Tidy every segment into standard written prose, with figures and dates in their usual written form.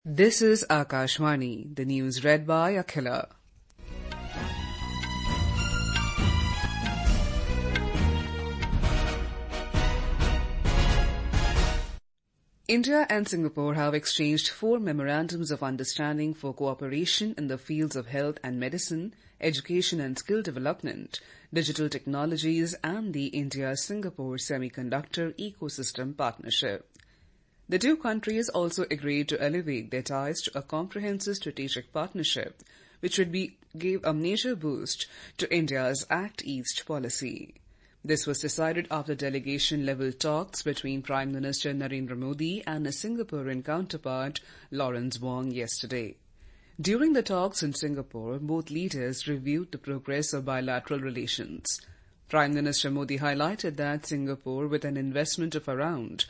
This is Akashvani, the news read by Akhila. India and Singapore have exchanged 4 memorandums of understanding for cooperation in the fields of health and medicine, education and skill development, digital technologies, and the India-Singapore Semiconductor Ecosystem Partnership. The two countries also agreed to elevate their ties to a comprehensive strategic partnership, which would give a major boost to India's Act East policy. This was decided after delegation-level talks between Prime Minister Narendra Modi and his Singaporean counterpart Lawrence Wong yesterday. During the talks in Singapore, both leaders reviewed the progress of bilateral relations. Prime Minister Modi highlighted that Singapore, with an investment of around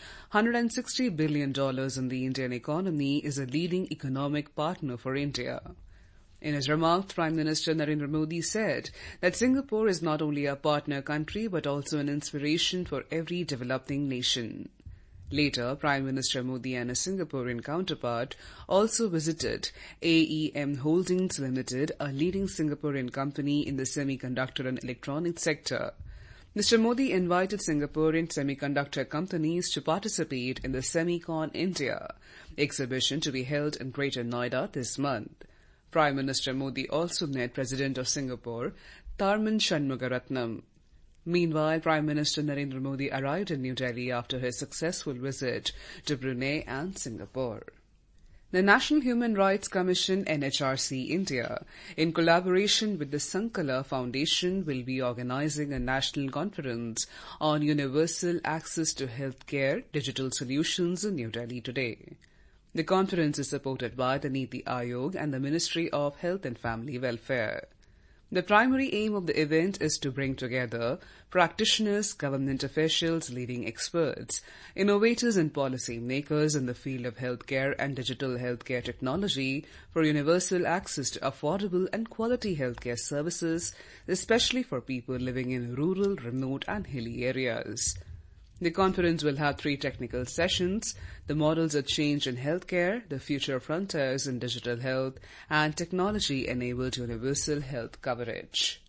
$160 billion in the Indian economy, is a leading economic partner for India. In his remarks, Prime Minister Narendra Modi said that Singapore is not only a partner country but also an inspiration for every developing nation. Later, Prime Minister Modi and his Singaporean counterpart also visited AEM Holdings Limited, a leading Singaporean company in the semiconductor and electronics sector. Mr. Modi invited Singaporean semiconductor companies to participate in the Semicon India exhibition to be held in Greater Noida this month. Prime Minister Modi also met President of Singapore, Tharman Shanmugaratnam. Meanwhile, Prime Minister Narendra Modi arrived in New Delhi after his successful visit to Brunei and Singapore. The National Human Rights Commission NHRC India, in collaboration with the Sankala Foundation, will be organizing a national conference on universal access to healthcare digital solutions in New Delhi today. The conference is supported by the Niti Aayog and the Ministry of Health and Family Welfare. The primary aim of the event is to bring together practitioners, government officials, leading experts, innovators and policy makers in the field of healthcare and digital healthcare technology for universal access to affordable and quality healthcare services, especially for people living in rural, remote and hilly areas. The conference will have 3 technical sessions: the models of change in healthcare, the future frontiers in digital health, and technology-enabled universal health coverage.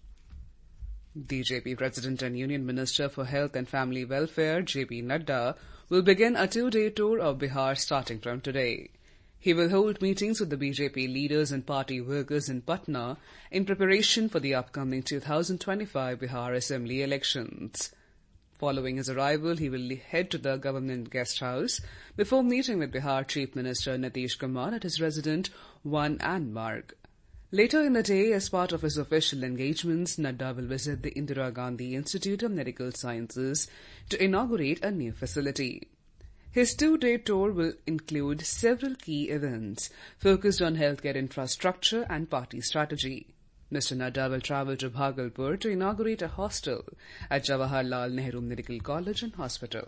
BJP President and Union Minister for Health and Family Welfare, J.P. Nadda, will begin a 2-day tour of Bihar starting from today. He will hold meetings with the BJP leaders and party workers in Patna in preparation for the upcoming 2025 Bihar Assembly elections. Following his arrival, he will head to the government guest house before meeting with Bihar Chief Minister Nitish Kumar at his residence, One and Marg. Later in the day, as part of his official engagements, Nadda will visit the Indira Gandhi Institute of Medical Sciences to inaugurate a new facility. His 2-day tour will include several key events focused on healthcare infrastructure and party strategy. Mr. Nadda will travel to Bhagalpur to inaugurate a hostel at Jawaharlal Nehru Medical College and Hospital.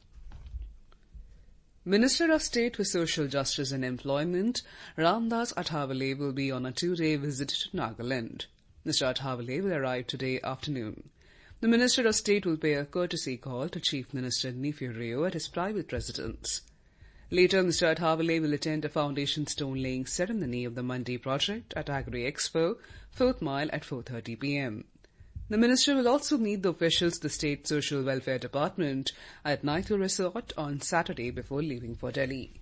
Minister of State for Social Justice and Employment, Ramdas Athawale, will be on a 2-day visit to Nagaland. Mr. Athawale will arrive today afternoon. The Minister of State will pay a courtesy call to Chief Minister Neiphiu Rio at his private residence. Later, Mr. Athawale will attend a foundation stone-laying ceremony of the Mandi project at Agri Expo, 4th Mile at 4:30 p.m. The minister will also meet the officials of the State Social Welfare Department at Naithu Resort on Saturday before leaving for Delhi.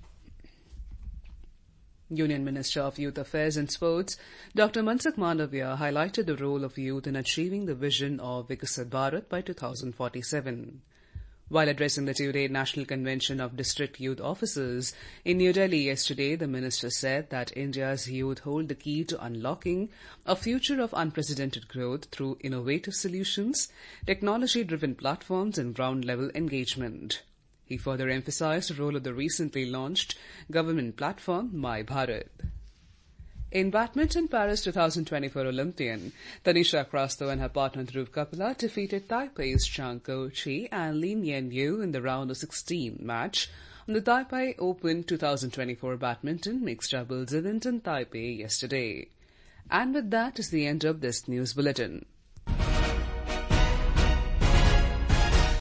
Union Minister of Youth Affairs and Sports, Dr. Mansukh Mandavia, highlighted the role of youth in achieving the vision of Viksit Bharat by 2047. While addressing the 2-day National Convention of District Youth Officers in New Delhi yesterday, the minister said that India's youth hold the key to unlocking a future of unprecedented growth through innovative solutions, technology-driven platforms and ground-level engagement. He further emphasized the role of the recently launched government platform, My Bharat. In badminton, Paris 2024 Olympian Tanisha Krasto and her partner Dhruv Kapila defeated Taipei's Zhang Guoqi and Lin Yanyu in the round of 16 match on the Taipei Open 2024 badminton mixed doubles event in Taipei yesterday. And with that is the end of this news bulletin.